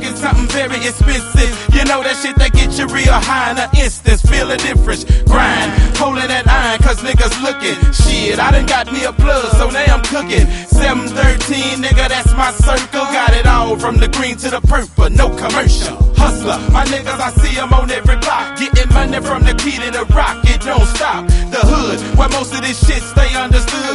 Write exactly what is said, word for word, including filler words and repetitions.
smoking something very expensive. You know that shit that get you real high in an instance. Feel the difference, grind, holding that iron cause niggas looking. Shit, I done got me a plug, so now I'm cooking. seven thirteen, nigga, that's my circle. Got it all from the green to the purple, no commercial. Hustler, my niggas, I see them on every block. Getting money from the key to the rock, it don't stop. The hood, where most of this shit stay understood.